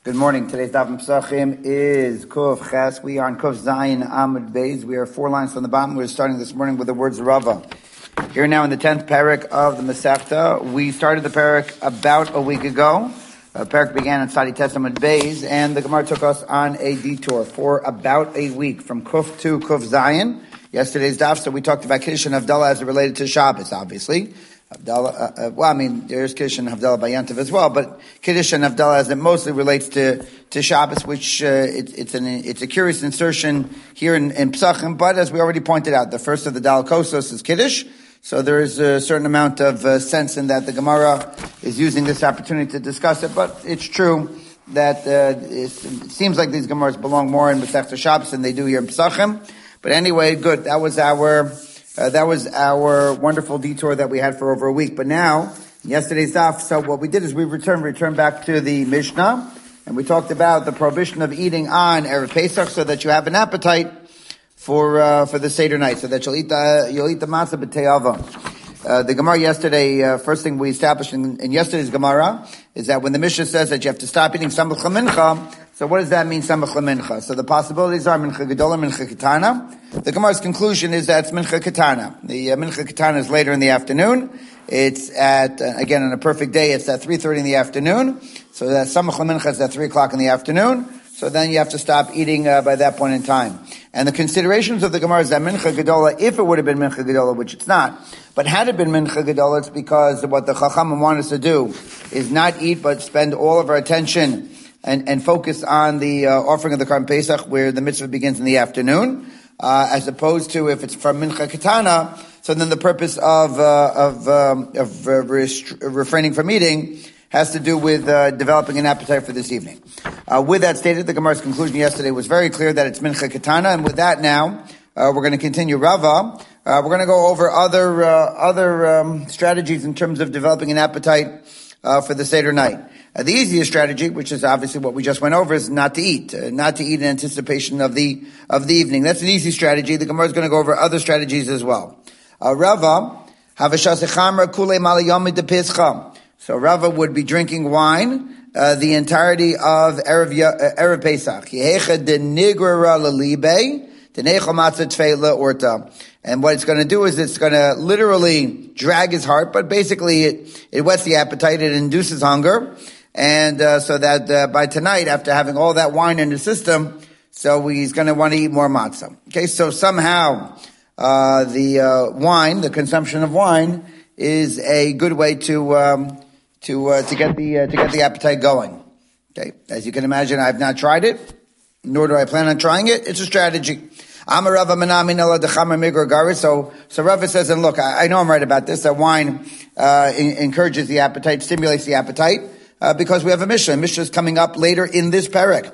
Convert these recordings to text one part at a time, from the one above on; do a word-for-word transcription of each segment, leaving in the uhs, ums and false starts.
Good morning. Today's Daf Pesachim is Kuf Ches. We are on Kuf Zayin Amud Beis. We are four lines from the bottom. We're starting this morning with the words Rava. Here now in the tenth parak of the Masechta. We started the parak about a week ago. The parak began on Sadi Tes Amud Beis, and the Gemara took us on a detour for about a week from Kuf to Kuf Zayin. Yesterday's Daf, so we talked about Kiddush and Havdalah as it related to Shabbos, obviously. Havdalah, uh, uh, well, I mean, there's Kiddush and Havdalah by Yantav as well, but Kiddush and Havdalah as it mostly relates to, to Shabbos, which, uh, it, it's an, it's a curious insertion here in, in Pesachim, but as we already pointed out, the first of the Dal Kosos is Kiddush, so there is a certain amount of uh, sense in that the Gemara is using this opportunity to discuss it, but it's true that, uh, it seems like these Gemaras belong more in Masechta Shabbos than they do here in Pesachim, but anyway, good, that was our, Uh, that was our wonderful detour that we had for over a week. But now, yesterday's daf, so what we did is we returned, returned back to the Mishnah, and we talked about the prohibition of eating on Erev Pesach so that you have an appetite for, uh, for the Seder night, so that you'll eat the, you'll eat the matzah b'te'ava. Uh, the Gemara yesterday, uh, first thing we established in, in yesterday's Gemara is that when the Mishnah says that you have to stop eating samach mincha, so what does that mean, samach mincha? So the possibilities are mincha gedola, mincha ketana. The Gemara's conclusion is that it's mincha ketana. The uh, mincha ketana is later in the afternoon. It's at, uh, again, on a perfect day, it's at three thirty in the afternoon. So that samach mincha is at three o'clock in the afternoon. So then you have to stop eating uh, by that point in time. And the considerations of the Gemara is that mincha gedola, if it would have been mincha gedola, which it's not, but had it been mincha gedola, it's because what the Chachamim want us to do is not eat, but spend all of our attention and, and focus on the uh, offering of the Karban Pesach, where the mitzvah begins in the afternoon, uh, as opposed to if it's from mincha ketana. So then the purpose of uh, of um, of uh, rest- refraining from eating has to do with uh, developing an appetite for this evening. Uh, with that stated, the Gemara's conclusion yesterday was very clear that it's mincha ketana, and with that now, uh, we're going to continue Rava. Uh, we're going to go over other uh, other um, strategies in terms of developing an appetite uh, for the Seder night. Uh, the easiest strategy, which is obviously what we just went over, is not to eat, uh, not to eat in anticipation of the of the evening. That's an easy strategy. The Gemara is going to go over other strategies as well. Uh, Rava, havashasechamra kule malayami de pischa. So Rava would be drinking wine uh, the entirety of Erev, uh, Erev Pesach. Yehecha de nigrara lalibe, de necha matzah tfeila orta. And what it's going to do is it's going to literally drag his heart, but basically it, it whets the appetite, it induces hunger. And uh, so that uh, by tonight, after having all that wine in his system, so he's going to want to eat more matzah. Okay, so somehow uh the uh wine, the consumption of wine, is a good way to um to uh, to get the uh, to get the appetite going. Okay, as you can imagine, I've not tried it, nor do I plan on trying it. It's a strategy. I'm a Rava Menamin Ela Dechamer Migra Garis. So so Rava says, and look, I, I know I'm right about this. That wine uh in, encourages the appetite, stimulates the appetite. Uh, because we have a Mishnah. Mishnah is coming up later in this parak.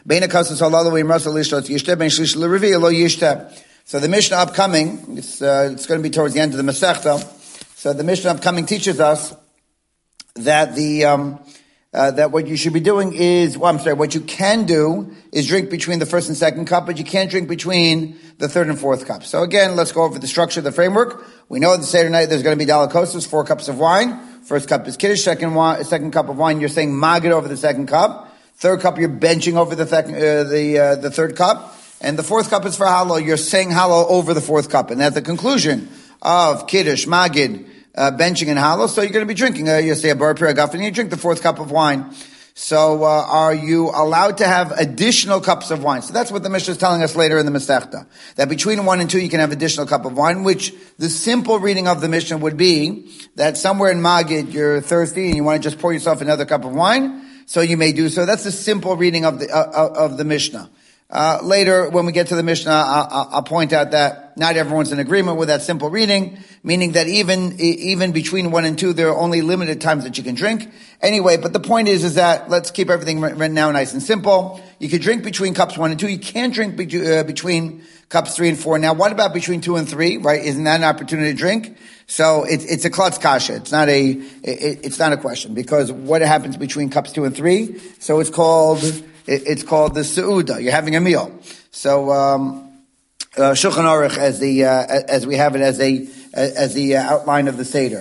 So the Mishnah upcoming, it's, uh, it's going to be towards the end of the Masechta. So the Mishnah upcoming teaches us that the, um, uh, that what you should be doing is, well, I'm sorry, what you can do is drink between the first and second cup, but you can't drink between the third and fourth cup. So again, let's go over the structure of the framework. We know the Seder night there's going to be dalakosas, four cups of wine. First cup is Kiddush, second wine, second cup of wine, you're saying magid over the second cup. Third cup, you're benching over the thec- uh, the uh, the third cup. And the fourth cup is for Hallel, you're saying Hallel over the fourth cup. And at the conclusion of Kiddush, magid, uh, benching and Hallel, so you're going to be drinking, uh, you say a bar piragaf, and you drink the fourth cup of wine. So, uh, are you allowed to have additional cups of wine? So that's what the Mishnah is telling us later in the Masechta. That between one and two, you can have additional cup of wine, which the simple reading of the Mishnah would be that somewhere in Magid, you're thirsty and you want to just pour yourself another cup of wine, so you may do so. That's the simple reading of the, uh, of the Mishnah. Uh, later, when we get to the Mishnah, I'll, I'll point out that not everyone's in agreement with that simple reading, meaning that even, even between one and two, there are only limited times that you can drink. Anyway, but the point is, is that let's keep everything right now nice and simple. You can drink between cups one and two. You can't drink be- uh, between cups three and four. Now, what about between two and three, right? Isn't that an opportunity to drink? So it's, it's a klutz kasha. It's not a, it, it's not a question, because what happens between cups two and three? So it's called, it's called the Seuda. You're having a meal. So, um, uh, Shulchan Aruch, as the, uh, as we have it as a, as the outline of the Seder.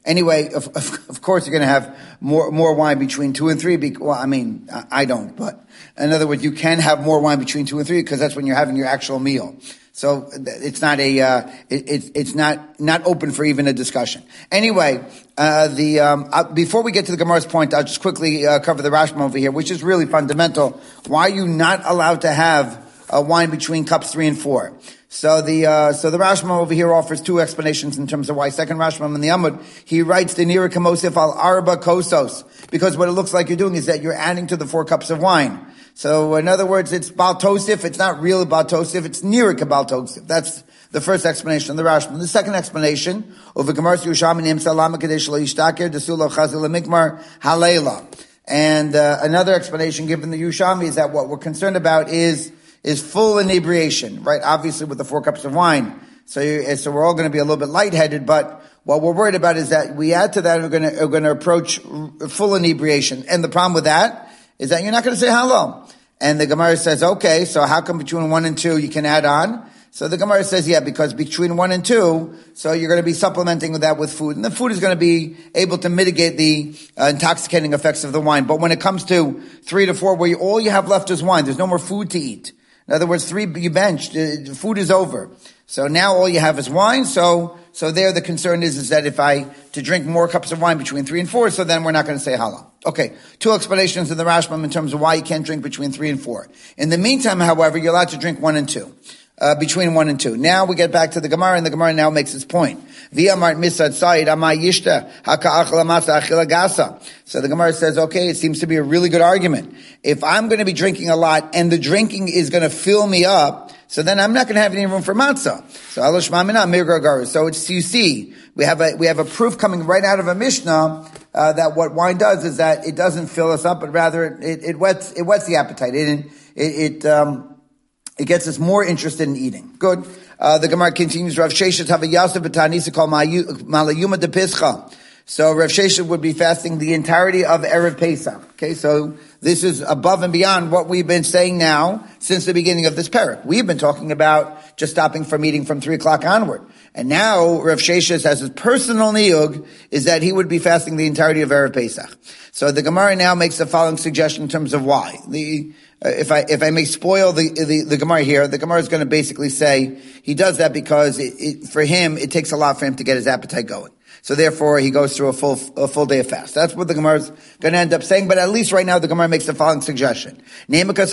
Anyway, of, of, of course you're going to have more, more wine between two and three. Because, well, I mean, I, I don't, but in other words, you can have more wine between two and three because that's when you're having your actual meal. So it's not a, uh, it, it, it's not, not open for even a discussion. Anyway, uh, the, um, uh, before we get to the Gemara's point, I'll just quickly, uh, cover the Rashba over here, which is really fundamental. Why are you not allowed to have uh, wine between cups three and four? So the, uh, so the Rashba over here offers two explanations in terms of why. Second Rashba in the Amud, he writes the Nira Kamosif al Arba Kosos, because what it looks like you're doing is that you're adding to the four cups of wine. So in other words, it's Baal Tosif. It's not really Baal Tosif. It's near Baal Tosif. That's the first explanation of the Rashba. And the second explanation of the Gemara Yerushalmi Nim Salama Kadesh Lo Yishtaker Desula Chazil Mikmar Halela. And uh, another explanation given the Yerushalmi is that what we're concerned about is is full inebriation, right? Obviously with the four cups of wine. So you, so we're all going to be a little bit lightheaded, but what we're worried about is that we add to that we're going to we're going to approach full inebriation. And the problem with that is that you're not going to say hello. And the Gemara says, okay, so how come between one and two you can add on? So the Gemara says, yeah, because between one and two, so you're going to be supplementing with that with food. And the food is going to be able to mitigate the uh, intoxicating effects of the wine. But when it comes to three to four, where you, all you have left is wine, there's no more food to eat. In other words, three, you benched, uh, food is over. So now all you have is wine, so, so there the concern is, is that if I, to drink more cups of wine between three and four, so then we're not going to say halal. Okay, two explanations in the Rashbam in terms of why you can't drink between three and four. In the meantime, however, you're allowed to drink one and two. Uh, between one and two. Now we get back to the Gemara, and the Gemara now makes its point. V'amart misad sa'id amay yishta haka'achla matzah achila gasa. So the Gemara says, okay, it seems to be a really good argument. If I'm going to be drinking a lot, and the drinking is going to fill me up, so then I'm not going to have any room for matzah. So alosh ma'amina mirgar. So it's, you see, we have a we have a proof coming right out of a Mishnah uh, that what wine does is that it doesn't fill us up, but rather it, it whets it whets the appetite. It it, it um. It gets us more interested in eating. Good. Uh, the Gemara continues, Rav Sheshet have a Yasef B'Tanisa called Malayuma de Pischa. So Rav Sheshet would be fasting the entirety of Erev Pesach. Okay, so this is above and beyond what we've been saying now since the beginning of this parak. We've been talking about just stopping from eating from three o'clock onward. And now Rav Sheshet has his personal niyug is that he would be fasting the entirety of Erev Pesach. So the Gemara now makes the following suggestion in terms of why. The Uh, if I, if I may spoil the, the, the Gemara here, the Gemara is going to basically say he does that because it, it, for him, it takes a lot for him to get his appetite going. So therefore, he goes through a full, a full day of fast. That's what the Gemara is going to end up saying, but at least right now, the Gemara makes the following suggestion. So maybe Rav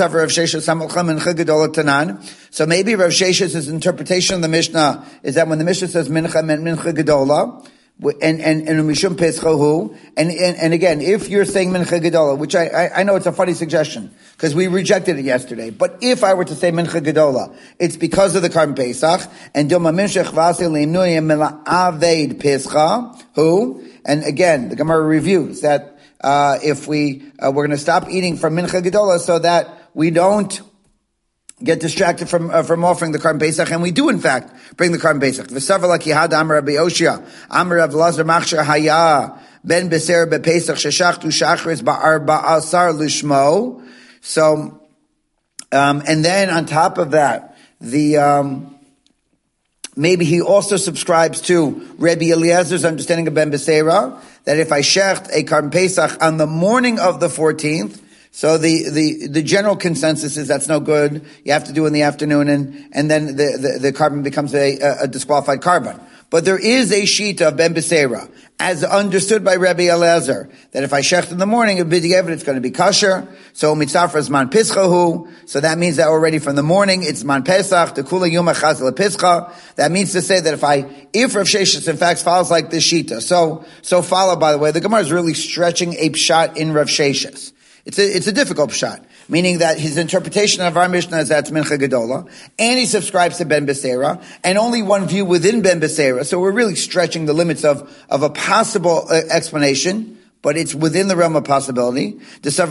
Sheshet's interpretation of the Mishnah is that when the Mishnah says mincha meant mincha gedola, And, and, and, Mishum Peschahu, and, and, and again, if you're saying Mincha Gedola, which I, I, I know it's a funny suggestion, because we rejected it yesterday, but if I were to say Mincha Gedola, it's because of the Karban Pesach, and Doma Minshech Vasil Leimnuyim Mela Aved Pescha, who, and again, the Gemara reviews that, uh, if we, uh, we're gonna stop eating from Mincha Gedola so that we don't get distracted from uh, from offering the Karban Pesach, and we do in fact bring the Karban Pesach. V'savala ki had Amar Rabbi Oshia, Amar Rav Lazar Machshir Haya Ben Beser BePesach Sheshachtu Shachris Ba'arba Asar Lishmo. So, um, and then on top of that, the um, maybe he also subscribes to Rabbi Eliezer's understanding of Ben Besera that if I shecht a Karban Pesach on the morning of the fourteenth. So the, the, the general consensus is that's no good. You have to do it in the afternoon, and, and then the, the, the carbon becomes a, a disqualified carbon. But there is a sheet of Ben Beseira, as understood by Rabbi Eliezer, that if I shecht in the morning, it's going to be kosher. So mitzafra is man pischahu. So that means that already from the morning, it's man pesach, the kula yuma chaz lepischa. That means to say that if I, if Rav Sheshet in fact follows like this shita. So, so follow, by the way, the Gemara is really stretching a pshat in Rav Sheshet. It's a, it's a difficult pshat, meaning that his interpretation of our Mishnah is that's Mincha Gedola, and he subscribes to Ben Beseira, and only one view within Ben Beseira, so we're really stretching the limits of, of a possible uh, explanation, but it's within the realm of possibility. So,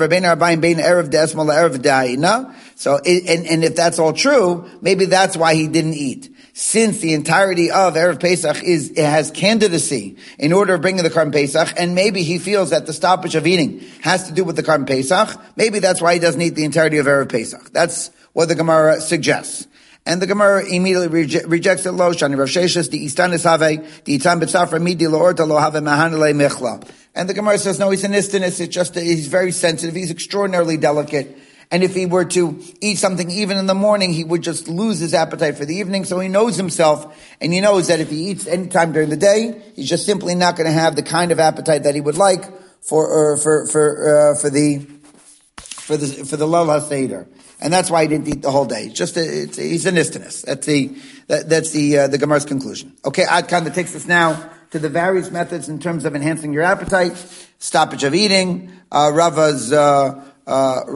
it, and, and if that's all true, maybe that's why he didn't eat. Since the entirety of Erev Pesach is, it has candidacy in order of bringing the Karban Pesach, and maybe he feels that the stoppage of eating has to do with the Karban Pesach, maybe that's why he doesn't eat the entirety of Erev Pesach. That's what the Gemara suggests. And the Gemara immediately reje- rejects it. Lo shani Rav Sheshes the istanis have the itam b'tzafra midi lo orta lo have mahanale mechla. And the Gemara says no, he's an istinus. It's just he's very sensitive. He's extraordinarily delicate. And if he were to eat something even in the morning, he would just lose his appetite for the evening. So he knows himself, and he knows that if he eats any time during the day, he's just simply not going to have the kind of appetite that he would like for uh, for for uh, for the for the for the Lal HaSeder. And that's why he didn't eat the whole day. It's just a, it's, he's an istinus. That's the that, that's the uh, the Gemara's conclusion. Okay, Ad Kan, that takes us now to the various methods in terms of enhancing your appetite, stoppage of eating, uh, Rava's. Uh, Uh,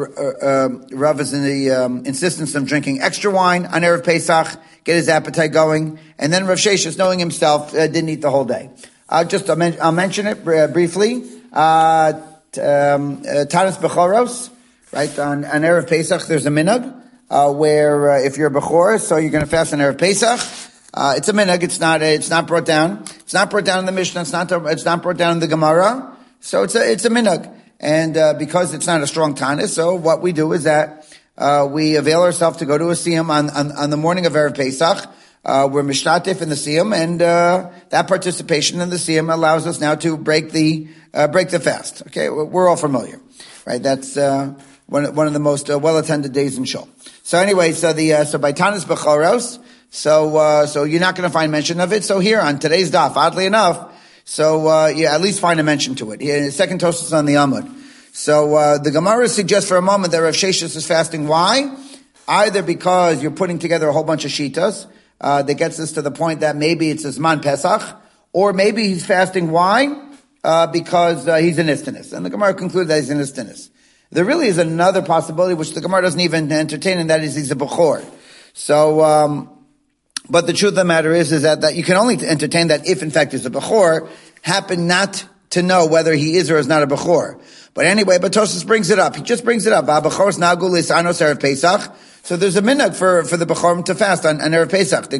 uh, Rav is in the um, insistence of drinking extra wine on Erev Pesach, get his appetite going, and then Rav Sheshes, knowing himself, uh, didn't eat the whole day. Uh, just I'll, men- I'll mention it uh, briefly. Uh, t- um, uh, Tanis Bechoros, right on, on Erev Pesach, there's a minhag uh, where uh, if you're a Bechor, so you're going to fast on Erev Pesach. Uh, it's a minhag. It's not. It's not brought down. It's not brought down in the Mishnah. It's not. It's not brought down in the Gemara. So it's a. It's a minhag. And uh, because it's not a strong tanis, so what we do is that uh, we avail ourselves to go to a siyum on, on, on the morning of Erev Pesach. Uh, we're mishtatif in the siyum, and uh, that participation in the siyum allows us now to break the uh, break the fast. Okay, we're all familiar, right? That's uh, one one of the most uh, well attended days in Shul. So anyway, so the uh, so by tanis bechoros, so uh, so you're not going to find mention of it. So here on today's daf, oddly enough. So, uh, yeah, at least find a mention to it. Here, second toast is on the Amud. So, uh, the Gemara suggests for a moment that Rav Sheshes is fasting. Why? Either because you're putting together a whole bunch of shitas, uh, that gets us to the point that maybe it's Zman Pesach, or maybe he's fasting. Why? Uh, because, uh, he's an istinus. And the Gemara concludes that he's an istinus. There really is another possibility, which the Gemara doesn't even entertain, and that is he's a Bechor. So, um, But the truth of the matter is, is that, that you can only entertain that if, in fact, he's a Bechor, happen not to know whether he is or is not a Bechor. But anyway, but Tosfos brings it up. He just brings it up. So there's a minhag for, for the Bechorim to fast on, on Erev Pesach.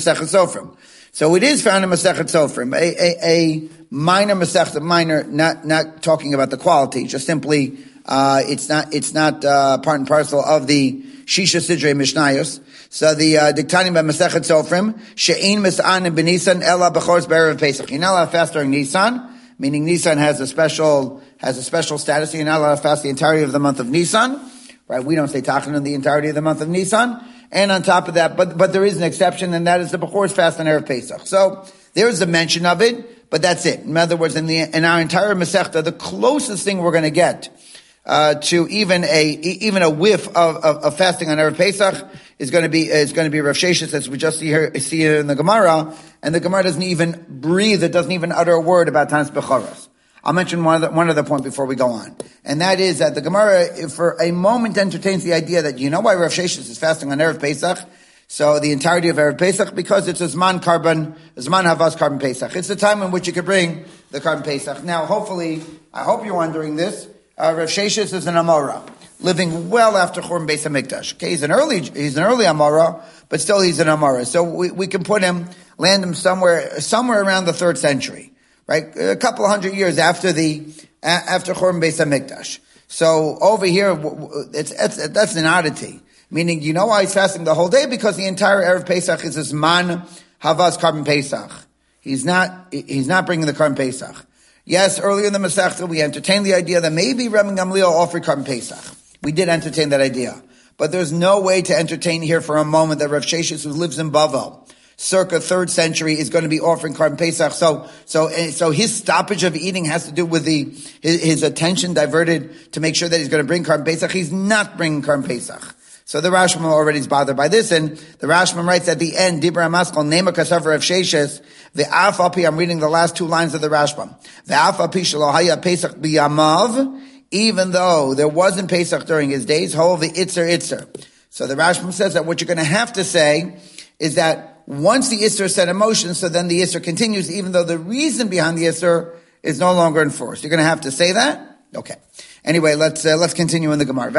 So it is found in Masechet Sofrim, a, a, a minor Masechet, minor, not, not talking about the quality, just simply, uh, it's not, it's not, uh, part and parcel of the Shisha Sidrei Mishnayos. So the Diktanim by Masechet Sofrim, She'in Mis'an B'Nisan Ela B'chor's B'Erev Pesach. You're not allowed to fast during Nisan, meaning Nisan has a special has a special status. You're not allowed to fast the entirety of the month of Nisan, right? We don't say Tachanun in the entirety of the month of Nisan. And on top of that, but but there is an exception, and that is the B'chor's fast on Erev Pesach. So there is a mention of it, but that's it. In other words, in the in our entire Masechta, the closest thing we're going to get uh to even a even a whiff of, of, of fasting on Erev Pesach is going to be is going to be Rav Sheshes, as we just see here see here in the Gemara, and the Gemara doesn't even breathe, it doesn't even utter a word about Tanis Bechoros. I'll mention one other, one other point before we go on, and that is that the Gemara, for a moment, entertains the idea that you know why Rav Sheshes is fasting on Erev Pesach, so the entirety of Erev Pesach, because it's a Zman Karban, Zman Havas Karban Pesach. It's the time in which you could bring the Karban Pesach. Now, hopefully, I hope you're wondering this. Uh, Rav Sheshes is an Amora, living well after Churban Beis Hamikdash. Okay, he's an early, he's an early Amora, but still he's an Amora. So we, we can put him, land him somewhere, somewhere around the third century, right? A couple of hundred years after the, after Churban Beis Hamikdash. So over here, it's, it's, that's an oddity. Meaning, you know why he's fasting the whole day? Because the entire Erev Pesach is this man Havas Karban Pesach. He's not, he's not bringing the Karban Pesach. Yes, earlier in the Masechta, we entertained the idea that maybe Rabbi Gamliel offered Karban Pesach. We did entertain that idea. But there's no way to entertain here for a moment that Rav Sheshes, who lives in Bavel, circa third century, is going to be offering Karban Pesach. So, so, so his stoppage of eating has to do with the, his, his attention diverted to make sure that he's going to bring Karban Pesach. He's not bringing Karban Pesach. So the Rashbam already is bothered by this, and the Rashbam writes at the end, Dibra Amaskal, Nema Kasav Rav Sheshes, the Af Api, I'm reading the last two lines of the Rashbam. The Af Api Shalohaya Pesach B'Yamav, even though there wasn't Pesach during his days, Hov the Itzer Itzer. So the Rashbam says that what you're going to have to say is that once the Itzer is set in motion, so then the Itzer continues, even though the reason behind the Itzer is no longer enforced. You're going to have to say that? Okay. Anyway, let's uh, let's continue in the Gemara.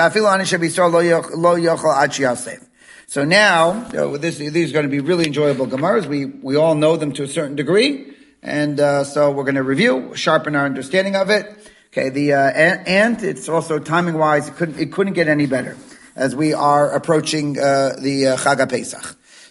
So now, you know, this, these are going to be really enjoyable Gemaras. We we all know them to a certain degree, and uh, so we're going to review, sharpen our understanding of it. Okay, the uh, and, and it's also timing wise, it couldn't it couldn't get any better as we are approaching uh, the uh, Chag HaPesach.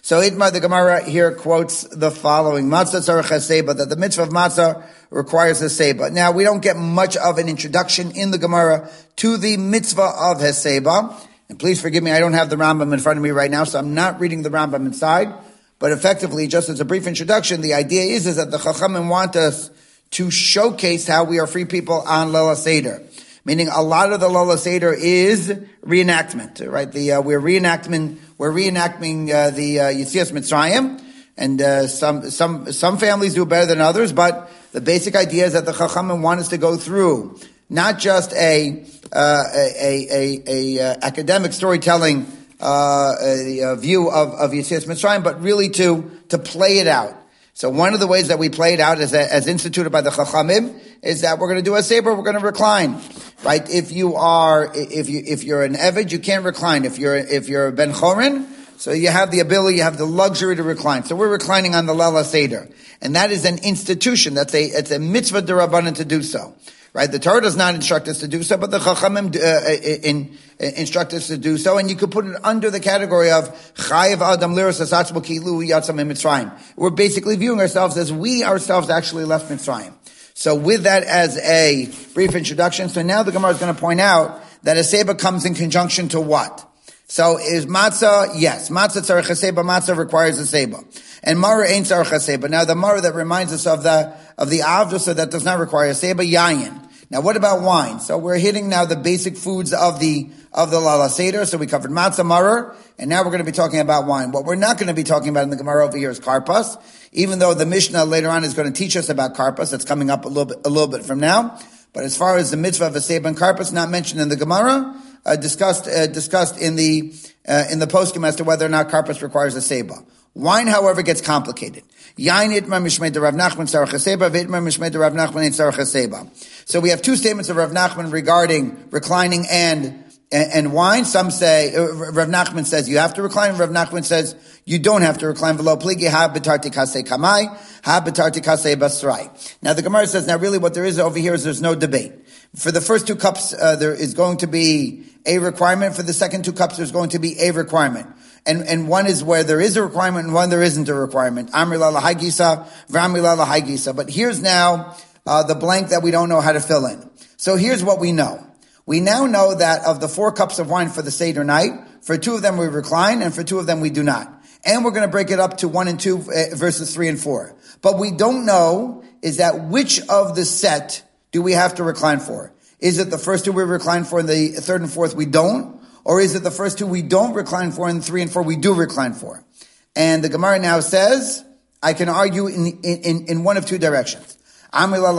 So Itmar, the Gemara here quotes the following, Matzah tzarech haseba, that the mitzvah of matzah requires a seba. Now, we don't get much of an introduction in the Gemara to the mitzvah of heseba. And please forgive me, I don't have the Rambam in front of me right now, so I'm not reading the Rambam inside. But effectively, just as a brief introduction, the idea is, is that the Chachamim want us to showcase how we are free people on Leil Seder. Meaning a lot of the Leil Seder is reenactment, right? The, uh, we're reenactment, we're reenacting, uh, the, uh, Yetzias Mitzrayim. And, uh, some, some, some families do better than others, but the basic idea is that the Chachamim want us to go through not just a, uh, a, a, a, a, academic storytelling, uh, a, a view of, of Yetzias Mitzrayim, but really to, to play it out. So one of the ways that we play it out as, as instituted by the Chachamim is that we're going to do a saber, we're going to recline, right? If you are, if you, if you're an Eved, you can't recline. If you're, if you're a Ben Chorin, so you have the ability, you have the luxury to recline. So we're reclining on the Leil Seder. And that is an institution. That's a, it's a mitzvah d'Rabbanan to do so. Right? The Torah does not instruct us to do so, but the Chachamim uh, in, uh, instruct us to do so. And you could put it under the category of Chayev Adam Liras Asatzmo Kilu Yatzam Mitzrayim. We're basically viewing ourselves as we ourselves actually left Mitzrayim. So with that as a brief introduction, so now the Gemara is going to point out that a seba comes in conjunction to what? So is matzah? Yes. Matzah tzarech haseba, matzah requires a seba. And Mara ain't tzarech haseba. Now the Mara that reminds us of the, of the avda, so that does not require a seba, yayin. Now what about wine? So we're hitting now the basic foods of the, of the Leil Seder. So we covered matzah, maror, and now we're going to be talking about wine. What we're not going to be talking about in the Gemara over here is karpas, even though the Mishnah later on is going to teach us about karpas. That's coming up a little bit, a little bit from now. But as far as the mitzvah of a seba and karpas, not mentioned in the Gemara, uh, discussed, uh, discussed in the, uh, in the poskim as to whether or not karpas requires a seba. Wine, however, gets complicated. Yain itmar mishmei de Rav Nachman tzarech haseba, v'itmar mishmei de Rav Nachman ain't tzarech haseba. So we have two statements of Rav Nachman regarding reclining and, and, and wine. Some say, uh, Rav Nachman says you have to recline, Rav Nachman says you don't have to recline. V'lo pligi ha b'tarti kasei kamai, ha b'tarti kasei basrai. Now the Gemara says, now really what there is over here is there's no debate. For the first two cups, uh, there is going to be a requirement. For the second two cups, there's going to be a requirement. And, and one is where there is a requirement and one there isn't a requirement. Amrila lahai gisa, v'amrila lahai gisa. But here's now, uh, the blank that we don't know how to fill in. So here's what we know. We now know that of the four cups of wine for the Seder night, for two of them we recline and for two of them we do not. And we're going to break it up to one and two uh, verses three and four. But we don't know is that which of the set do we have to recline for? Is it the first two we recline for and the third and fourth we don't? Or is it the first two we don't recline for and three and four we do recline for? And the Gemara now says, I can argue in, in, in one of two directions. Argument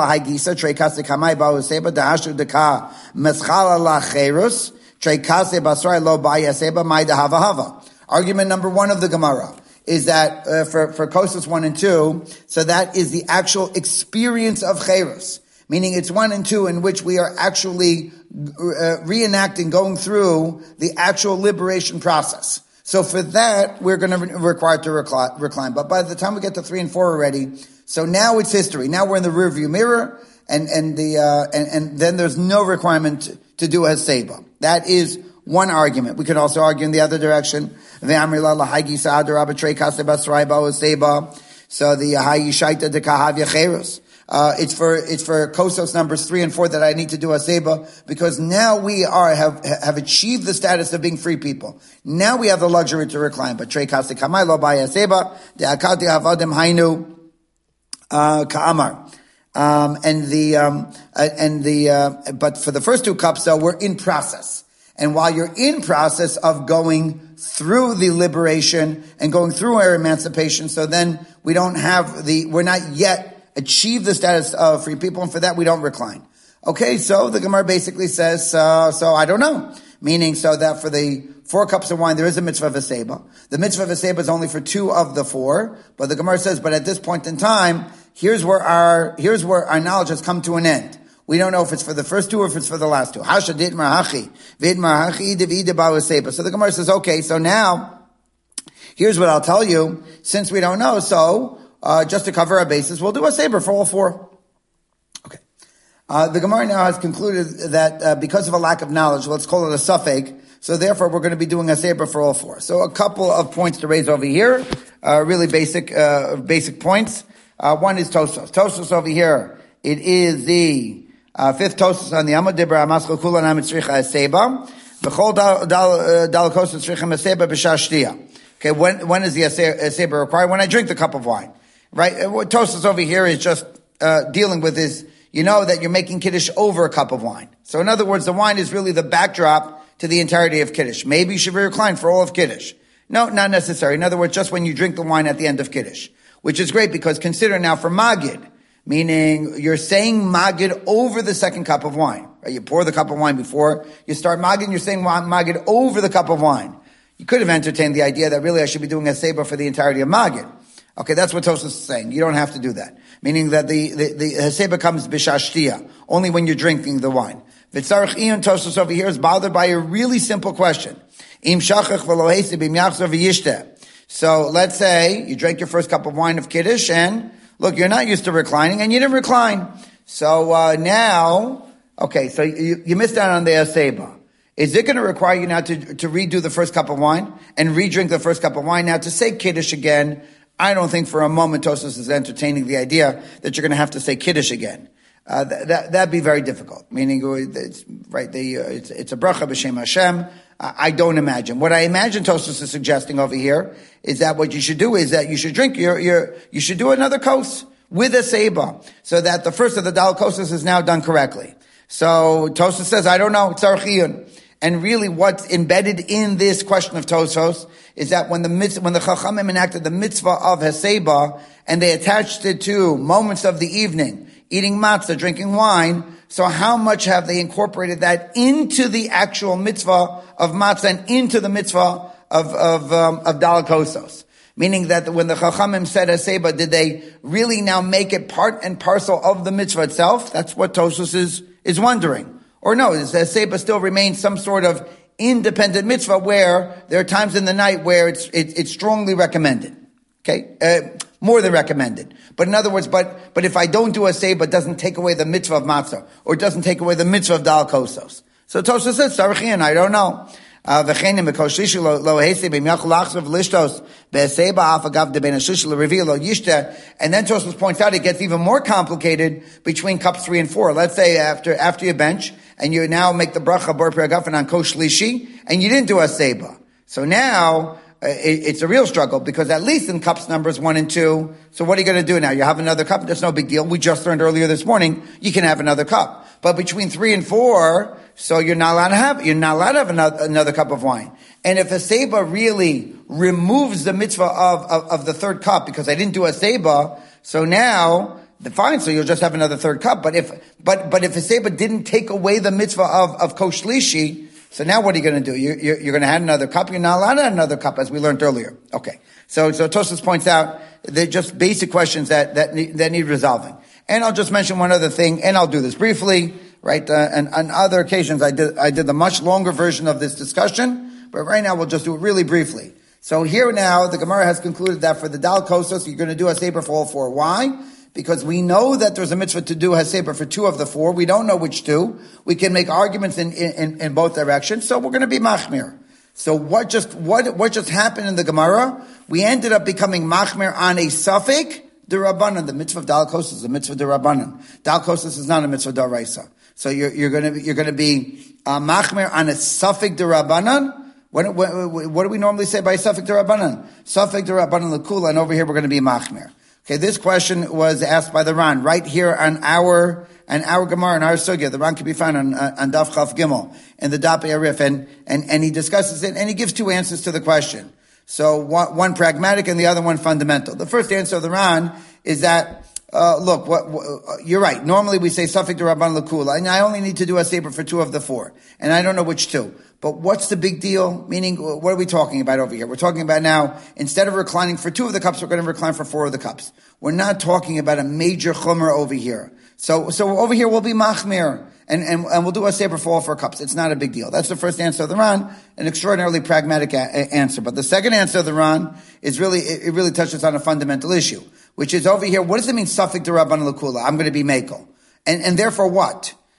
number one of the Gemara is that uh, for, for Kosas one and two, so that is the actual experience of Cheirus. Meaning it's one and two in which we are actually uh, reenacting, going through the actual liberation process. So for that, we're going to be required to recline. But by the time we get to three and four already, so now it's history. Now we're in the rearview mirror, and and the uh, and, and then there's no requirement to, to do a seba. That is one argument. We could also argue in the other direction. So the hayishaita de kahavya cheirus. Uh, it's for, it's for Kosos numbers three and four that I need to do a seba, because now we are, have, have achieved the status of being free people. Now we have the luxury to recline. But Trei Kase Kamai Lo Baya Seba, De Akati Havadim Hainu, uh, Ka'amar. Um, and the, um, uh, and the, uh, but for the first two cups though, we're in process. And while you're in process of going through the liberation and going through our emancipation, so then we don't have the, we're not yet achieve the status of free people, and for that we don't recline. Okay, so the Gemara basically says, uh, so I don't know. Meaning, so that for the four cups of wine, there is a mitzvah of a seba. The mitzvah of a seba is only for two of the four, but the Gemara says, but at this point in time, here's where our, here's where our knowledge has come to an end. We don't know if it's for the first two or if it's for the last two. Hasha dit marhachi, vid marhachi devid ba seba. So the Gemara says, okay, so now, here's what I'll tell you, since we don't know, so, Uh, just to cover our bases, we'll do a saber for all four. Okay. Uh, the Gemara now has concluded that uh, because of a lack of knowledge, let's call it a suffix, So therefore, we're going to be doing a saber for all four. So a couple of points to raise over here, uh, really basic, uh, basic points. Uh, one is Tosos. Tosos over here, it is the uh, fifth Tosos on the Amud Dibra Amaschal Kula Namit Tzricha Aseba. V'chol dal dal dal kosos tzricha aseba b'shashtia. Okay, when when is the aseba required? When I drink the cup of wine, right? What Tosos over here is just uh, dealing with is, you know that you're making Kiddush over a cup of wine. So in other words, the wine is really the backdrop to the entirety of Kiddush. Maybe you should be reclined for all of Kiddush. No, not necessary. In other words, just when you drink the wine at the end of Kiddush, which is great because consider now for Magid, meaning you're saying Magid over the second cup of wine. Right? You pour the cup of wine before you start Magid, you're saying Magid over the cup of wine. You could have entertained the idea that really I should be doing a Seba for the entirety of Magid. Okay, that's what Tosfos is saying. You don't have to do that. Meaning that the, the, the Heseba comes b'shashtia, only when you're drinking the wine. V'tzarech Iyon Tosfos over here is bothered by a really simple question. Im shachach v'lo heseb im yachzor v'yishteh. So let's say you drank your first cup of wine of Kiddush and look, you're not used to reclining and you didn't recline. So, uh, now, okay, so you, you missed out on the Heseba. Is it going to require you now to, to redo the first cup of wine and re-drink the first cup of wine? Now to say Kiddush again, I don't think for a moment Tosfos is entertaining the idea that you're going to have to say Kiddush again. Uh, that, that, that'd be very difficult. Meaning, it's, right, the, uh, it's, it's a bracha b'shem Hashem. I, I don't imagine. What I imagine Tosfos is suggesting over here is that what you should do is that you should drink your, your, you should do another kos with a seba, so that the first of the dal kosas is now done correctly. So Tosfos says, I don't know, it's archiyun. And really what's embedded in this question of Tosfos is that when the mitzvah, when the Chachamim enacted the mitzvah of Heseba and they attached it to moments of the evening, eating matzah, drinking wine, so how much have they incorporated that into the actual mitzvah of matzah and into the mitzvah of, of, um, of Dal Kosos? Meaning that when the Chachamim said Heseba, did they really now make it part and parcel of the mitzvah itself? That's what Tosfos is, is wondering. Or no, the Heseba still remains some sort of independent mitzvah where there are times in the night where it's it, it's strongly recommended. Okay, uh, more than recommended. But in other words, but but if I don't do a Heseba, it doesn't take away the mitzvah of matzah, or it doesn't take away the mitzvah of dal kosos. So Tosfos says, "Sarachin, I don't know." Uh, and then Tosfos points out it gets even more complicated between cups three and four. Let's say after after you bench and you now make the bracha bar piragafen on kosh shlishi and you didn't do a seba. So now uh, it, it's a real struggle because at least in cups numbers one and two. So what are you going to do now? You have another cup. That's no big deal. We just learned earlier this morning you can have another cup. But between three and four, so you're not allowed to have, you're not allowed to have another, another cup of wine. And if a seba really removes the mitzvah of, of, of the third cup, because I didn't do a seba, so now, fine, so you'll just have another third cup. But if, but, but if a seba didn't take away the mitzvah of, of kosh shlishi, so now what are you going to do? You're, you're, you're going to have another cup. You're not allowed to have another cup, as we learned earlier. Okay. So, so Tosfos points out they're just basic questions that, that need, that need resolving. And I'll just mention one other thing, and I'll do this briefly, right? Uh, and on other occasions, I did, I did the much longer version of this discussion, but right now we'll just do it really briefly. So here now, the Gemara has concluded that for the Dal Kosos, you're going to do a Heseba for all four. Why? Because we know that there's a mitzvah to do Heseba for two of the four. We don't know which two. We can make arguments in, in, in both directions, so we're going to be machmir. So what just, what, what just happened in the Gemara? We ended up becoming machmir on a suffix, the Rabbanan. The mitzvah of Dal Kosos is a mitzvah de Rabbanan. Dal Kosos is not a mitzvah d'oraisa. So you're, you're going to be, you're going to be uh, machmir on a suffix de Rabbanan. What, what, what do we normally say by suffix de Rabbanan? Suffix de Rabbanan l'kula, and over here we're going to be machmir. Okay, this question was asked by the Ran right here on our on our Gemara and our Sugya. The Ran can be found on on Daf Chaf Gimel in the Dap Arif, and and and he discusses it and he gives two answers to the question. So one, one pragmatic and the other one fundamental. The first answer of the Ran is that, uh, look, what, what, you're right. Normally we say Safek de Rabban L'Kula, and I only need to do a Seder for two of the four. And I don't know which two. But what's the big deal? Meaning, what are we talking about over here? We're talking about now, instead of reclining for two of the cups, we're going to recline for four of the cups. We're not talking about a major chumrah over here. So, so over here we'll be machmir. And, and, and we'll do a saber for all four cups. It's not a big deal. That's the first answer of the Ran, an extraordinarily pragmatic a- answer. But the second answer of the Ran is really, it, it really touches on a fundamental issue, which is over here, what does it mean, Safek de Rabban L'Kula? I'm going to be Mekel. And, and therefore what?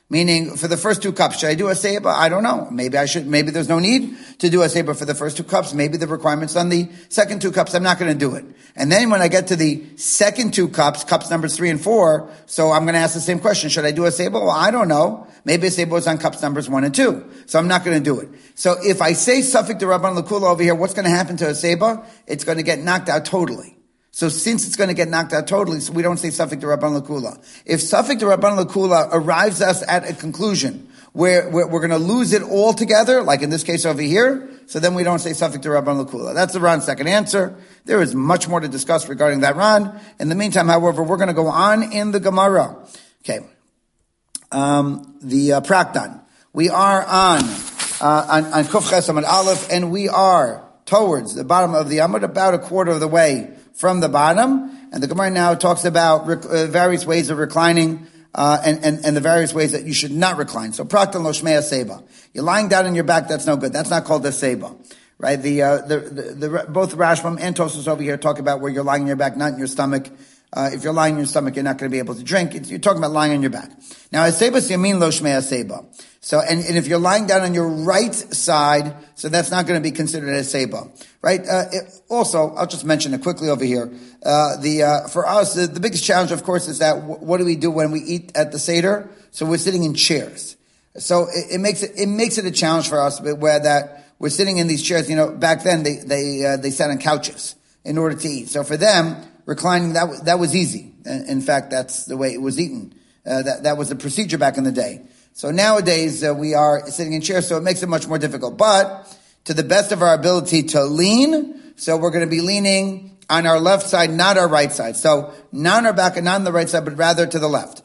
Meaning, for the first two cups, should I do a seiba? I don't know. Maybe I should, maybe there's no need to do a seiba for the first two cups. Maybe the requirement's on the second two cups. I'm not going to do it. And then when I get to the second two cups, cups numbers three and four, so I'm going to ask the same question. Should I do a seiba? Well, I don't know. Maybe a seiba was on cups numbers one and two. So I'm not going to do it. So if I say suffix to Rabban Lakula over here, what's going to happen to a seiba? It's going to get knocked out totally. So since it's going to get knocked out totally, so we don't say suffix to Rabban Lakula. If suffix to Rabban Lakula arrives us at a conclusion where we're, we're going to lose it all together, like in this case over here, so then we don't say suffix to Rabban Lakula. That's the Ran's second answer. There is much more to discuss regarding that Ran. In the meantime, however, we're going to go on in the Gemara. Okay. Um, the uh, Praktan. We are on, uh, on, on Kuf Ches Amud Aleph, and we are towards the bottom of the Amud, about a quarter of the way from the bottom, and the Gemara now talks about rec- uh, various ways of reclining, uh, and, and, and the various ways that you should not recline. So, Praktan lo shmei seba. You're lying down on your back, that's no good. That's not called a seba. Right? The, uh, the, the, the, both Rashbam and Tosfos over here talk about where you're lying on your back, not in your stomach. Uh, if you're lying on your stomach, you're not going to be able to drink. It's, you're talking about lying on your back. Now, a seba yamin lo shmei seba. So, and, and if you're lying down on your right side, so that's not going to be considered a seba, right? Uh, it, also, I'll just mention it quickly over here. Uh, the, uh, for us, the, the biggest challenge, of course, is that w- what do we do when we eat at the Seder? So we're sitting in chairs. So it, it makes it, it makes it a challenge for us where that we're sitting in these chairs. You know, back then they, they, uh, they sat on couches in order to eat. So for them, reclining, that, that was easy. In fact, that's the way it was eaten. Uh, that, that was the procedure back in the day. So nowadays, uh, we are sitting in chairs, so it makes it much more difficult. But to the best of our ability to lean, so we're going to be leaning on our left side, not our right side. So not on our back and not on the right side, but rather to the left.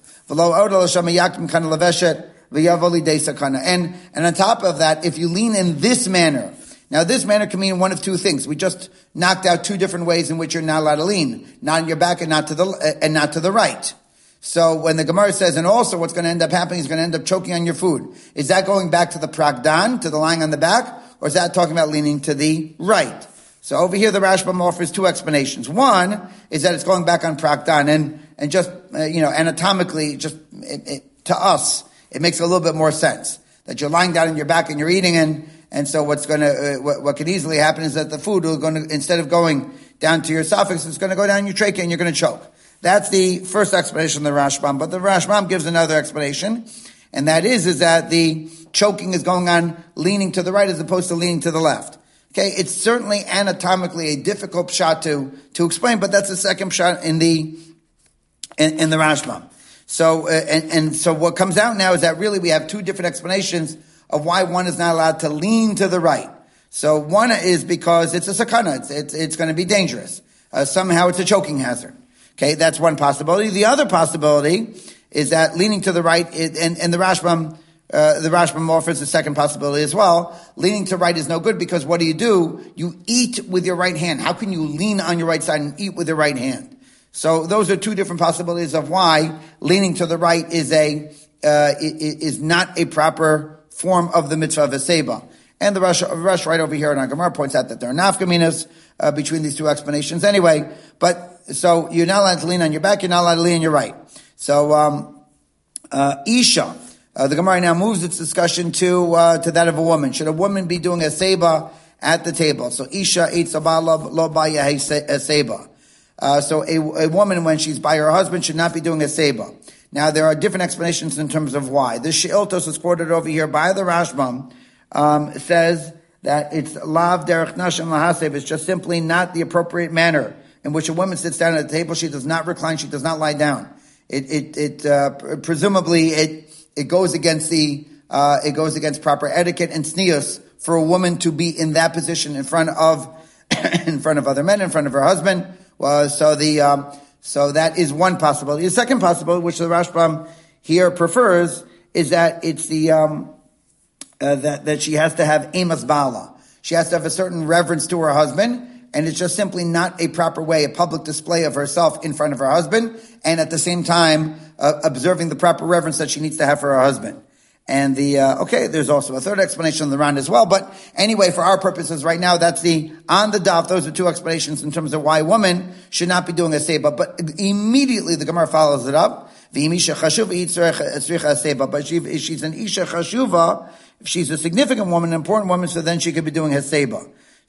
And, and on top of that, if you lean in this manner, now this manner can mean one of two things. We just knocked out two different ways in which you're not allowed to lean. Not on your back and not to the, and not to the right. So when the Gemara says, and also what's going to end up happening is going to end up choking on your food. Is that going back to the Prakdan, to the lying on the back? Or is that talking about leaning to the right? So over here the Rashbam offers two explanations. One is that it's going back on Prakdan, and, and just, uh, you know, anatomically, just, it, it, to us, it makes a little bit more sense. That you're lying down on your back and you're eating, and, and so what's going to, uh, what, what could easily happen is that the food will going to, instead of going down to your esophagus, it's going to go down your trachea and you're going to choke. That's the first explanation of the Rashbam. But the Rashbam gives another explanation, and that is, is that the choking is going on leaning to the right as opposed to leaning to the left. Okay, it's certainly anatomically a difficult pshat to, to explain, but that's the second pshat in the, in, in the Rashbam. So, uh, and, and so what comes out now is that really we have two different explanations of why one is not allowed to lean to the right. So one is because it's a sakana, it's, it's, it's going to be dangerous. Uh, somehow it's a choking hazard. Okay, that's one possibility. The other possibility is that leaning to the right, and, and the Rashbam, uh, the Rashbam offers the second possibility as well. Leaning to right is no good because what do you do? You eat with your right hand. How can you lean on your right side and eat with your right hand? So those are two different possibilities of why leaning to the right is a, uh, is not a proper form of the mitzvah of a seba. And the Rush, Rush right over here in our Gemara points out that there are nafkaminas, uh, between these two explanations anyway, but so you're not allowed to lean on your back, you're not allowed to lean on your right. So, um, uh, Isha, uh, the Gemara now moves its discussion to, uh, to that of a woman. Should a woman be doing a seba at the table? So, Isha eats a lo baya a seba. Uh, so a, a woman, when she's by her husband, should not be doing a seba. Now, there are different explanations in terms of why. This She'iltos is quoted over here by the Rashbam, um, says that it's lav derech nashim lahasev. It's just simply not the appropriate manner in which a woman sits down at the table. She does not recline. She does not lie down. It, it, it, uh, presumably it, it goes against the, uh, it goes against proper etiquette and tznius for a woman to be in that position in front of, in front of other men, in front of her husband. Well, so the, um, so that is one possibility. The second possibility, which the Rashbam here prefers, is that it's the, um, uh, that, that she has to have emas bala. She has to have a certain reverence to her husband. And it's just simply not a proper way, a public display of herself in front of her husband, and at the same time, uh, observing the proper reverence that she needs to have for her husband. And the, uh, okay, there's also a third explanation of the Ran as well, but anyway, for our purposes right now, that's the, on the daf, those are two explanations in terms of why a woman should not be doing a seba. But immediately the Gemara follows it up. V'im isha chashuva tzricha seba. But if she's an isha chashuva, if she's a significant woman, an important woman, so then she could be doing haseba.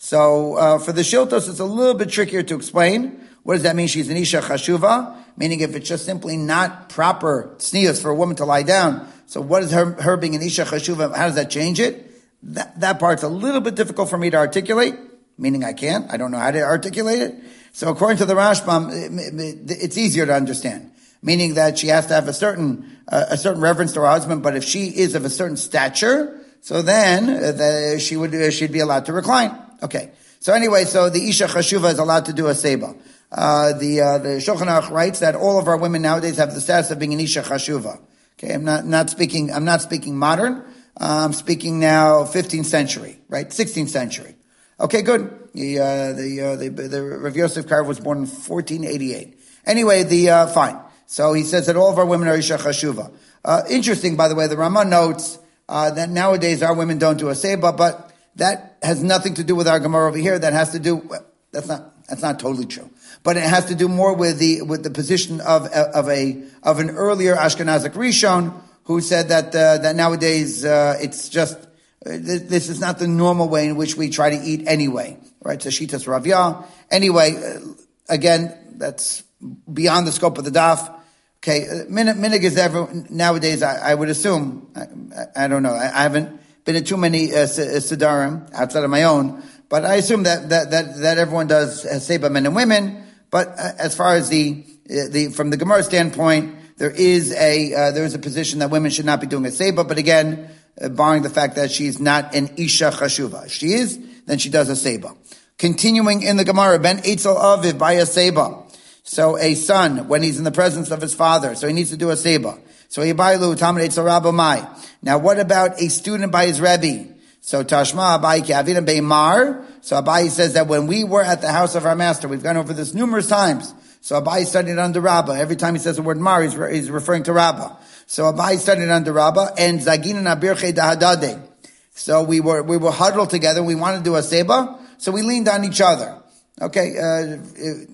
So uh, for the shiltos, it's a little bit trickier to explain. What does that mean? She's an isha chashuva, meaning if it's just simply not proper tznius for a woman to lie down. So what is her, her being an isha chashuva? How does that change it? That, that part's a little bit difficult for me to articulate, meaning I can't. I don't know how to articulate it. So according to the Rashbam, it, it, it's easier to understand, meaning that she has to have a certain uh, a certain reverence to her husband. But if she is of a certain stature, so then uh, the, she would uh, she'd be allowed to recline. Okay. So anyway, so the isha chashuva is allowed to do a seba. Uh, the uh, the Shulchan Aruch writes that all of our women nowadays have the status of being an isha chashuva. Okay, I'm not not speaking. I'm not speaking modern. I'm speaking now fifteenth century, right? sixteenth century. Okay, good. The, uh, the, uh, the, the Rav Yosef Kar was born in fourteen eighty-eight. Anyway, the, uh, fine. So he says that all of our women are Isha Chashuva. Uh, interesting, by the way, the Rama notes, uh, that nowadays our women don't do a Seba, but that has nothing to do with our Gemara over here. That has to do, well, that's not, that's not totally true. But it has to do more with the, with the position of, of a, of an earlier Ashkenazic Rishon, who said that uh, that nowadays uh, it's just uh, th- this is not the normal way in which we try to eat anyway, right? So Shitas Ravya. Anyway, uh, again, that's beyond the scope of the daf. Okay, uh, minig is ever nowadays. I, I would assume. I, I, I don't know. I, I haven't been to too many uh, sidarim outside of my own, but I assume that that that, that everyone does seba men and women. But uh, as far as the uh, the from the Gemara standpoint, there is a uh, there is a position that women should not be doing a seba, but again, uh, barring the fact that she's not an isha chashuva. If she is, then she does a seba. Continuing in the Gemara, ben eitzel aviv by a seba. So a son, when he's in the presence of his father, so he needs to do a seba. So yibailu tamid eitzel rabba mai. Now, what about a student by his rebbe? So tashma abai ki avidim beimar. So Abai says that when we were at the house of our master, we've gone over this numerous times. So Abai studied under Rabbah. Every time he says the word mar, he's, re- he's referring to Rabbah. So Abai studied under Rabbah, and Zagin and Abirche Dahadade. So we were, we were huddled together. We wanted to do a seba. So we leaned on each other. Okay, uh, it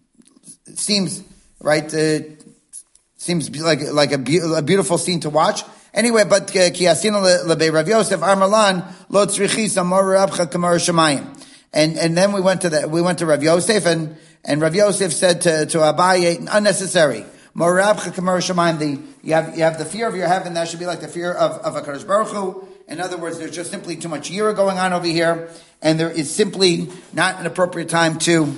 seems, right, uh, seems like, like a, be- a beautiful scene to watch. Anyway, but Kiasina Lebe Rav Yosef Armalan Lo Tzrichis Amor Rabcha Kamar Shemayim. And, and then we went to the, we went to Rav Yosef, and, and Rav Yosef said to, to Abaye, unnecessary. Mor Rabcha Kamar Shemayim, the, you have, you have the fear of your heaven, that should be like the fear of, of a HaKadosh Baruch Hu. In other words, there's just simply too much yira going on over here, and there is simply not an appropriate time to,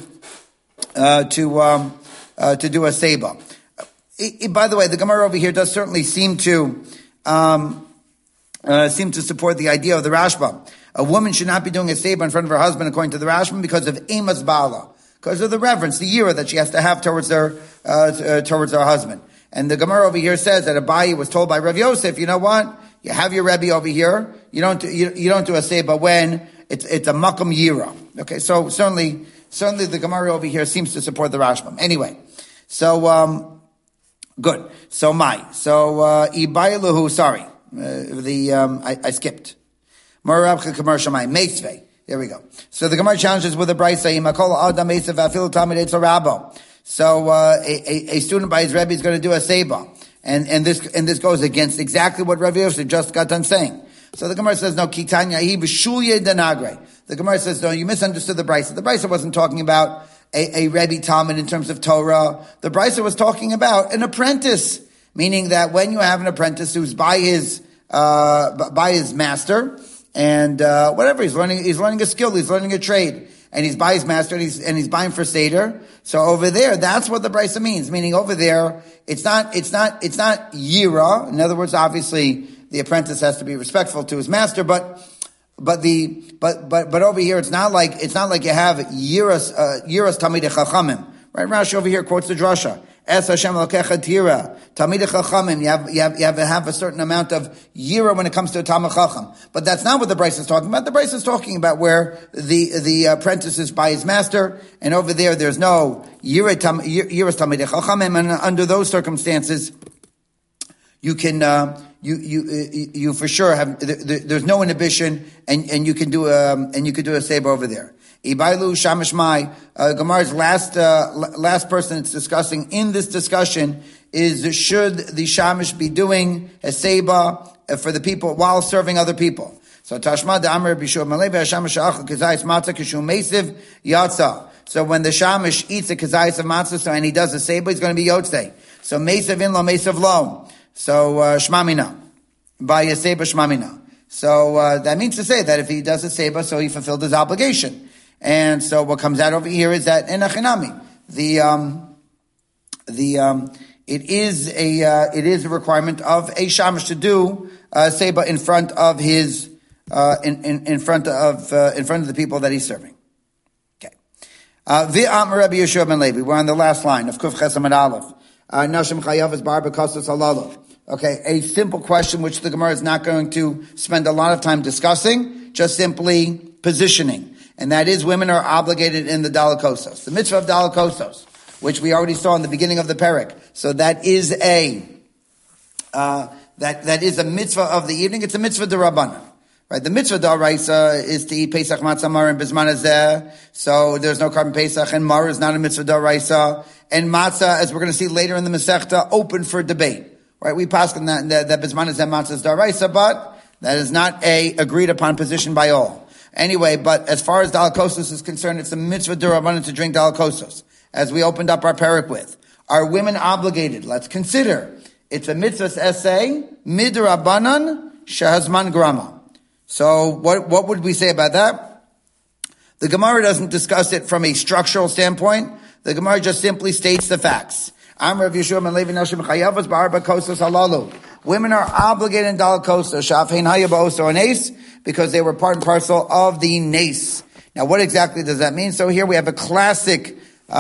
uh, to, um, uh, to do a seba. It, it, by the way, the Gemara over here does certainly seem to, um, uh, seem to support the idea of the Rashba. A woman should not be doing a seba in front of her husband, according to the Rashba, because of emas bala, because of the reverence, the yira that she has to have towards her, uh, uh, towards her husband. And the Gemara over here says that Abaye was told by Rav Yosef, you know what? You have your Rebbe over here. You don't do, you, you don't do a seba when it's, it's a makam yira. Okay. So certainly, certainly the Gemara over here seems to support the Rashbam. Anyway. So, um, good. So my, so, uh, Ibailahu, sorry, uh, the, um, I, I skipped. Marabcha commercial my, Meisve. There we go. So the Gemara challenges with a brayso, Imakol Adam Meisve Afil Tamid Eitzel Rabbo. So, uh, a, a, a student by his Rebbe is going to do a seba. And, and this, and this goes against exactly what Rav Yosef just got done saying. So the Gemara says, no, Kitanya hi b'shulye denagre. The Gemara says, no, you misunderstood the Brisa. The Brisa wasn't talking about a, a Rebbe Talmud in terms of Torah. The Brisa was talking about an apprentice. Meaning that when you have an apprentice who's by his, uh, by his master, and, uh, whatever, he's learning, he's learning a skill, he's learning a trade, and he's by his master, and he's, and he's buying for Seder. So over there, that's what the Brisa means. Meaning over there, it's not, it's not, it's not Yira. In other words, obviously, the apprentice has to be respectful to his master, but, but the, but, but, but over here, it's not like, it's not like you have Yiras, uh, Yiras Talmidei Chachamim. Right? Rashi over here quotes the drasha. Es Hashem Elokecha Tira. Talmidei Chachamim. You have, you have, you have, have a certain amount of yira when it comes to a Talmid Chacham. But that's not what the Brisa is talking about. The Brisa is talking about where the, the apprentice is by his master, and over there, there's no yira, yiras Talmidei Chachamim, and under those circumstances, you can, uh, you, you, you for sure have, there, there's no inhibition, and, and you can do, um, and you can do a saber over there. Ibailu Shamash Mai, uh, Gamar's last, uh, last person it's discussing in this discussion is should the shamish be doing a seba for the people while serving other people? So Tashma de Amr Bishur Malay Shamish Achal Kazayis Matzah Kishum Mesiv Yatza. So when the shamish eats a kazayis of matzah, so and he does a seba, he's going to be yotzei. So mesiv in lo mesiv lo. So uh, shmamina by a seba shmamina. So uh, that means to say that if he does a seba, so he fulfilled his obligation. And so what comes out over here is that in achinami, the um, the um, it is a uh, it is a requirement of a shamish to do uh, seba in front of his uh, in, in in front of uh, in front of the people that he's serving. Okay. V'am Rabbi Yeshua ben Levi. We're on the last line of Kuf Ches Amud Aleph. Nashim chayav is bar b'kosas halalav. Okay, a simple question which the Gemara is not going to spend a lot of time discussing, just simply positioning. And that is, women are obligated in the Dalakosos. The mitzvah of Dalakosos, which we already saw in the beginning of the Perek. So that is a, uh, that, that is a mitzvah of the evening. It's a mitzvah d'Rabbanan. Right? The mitzvah d'Oraisa is to eat Pesach Matzah Mar and Bizman Hazeh. So there's no carbon Pesach, and Mar is not a mitzvah d'Oraisa. And Matzah, as we're going to see later in the Masechta, open for debate. Right? We pass on that, that, that Bizman Hazeh Matzah is d'Oraisa, but that is not a agreed upon position by all. Anyway, but as far as Dalakosos is concerned, it's a mitzvah d'Rabbanan to drink Dalakosos, as we opened up our parak with. Are women obligated? Let's consider. It's a mitzvah essay, midrabanan shehazman grama. So what, what would we say about that? The Gemara doesn't discuss it from a structural standpoint. The Gemara just simply states the facts. Amr of Yeshua ben Levi Nashim Chayavas Ba'arba Kosas Halalu. Women are obligated in Dalakosos, Shafein Hayaba Oso Anes, because they were part and parcel of the nace. Now, what exactly does that mean? So here we have a classic,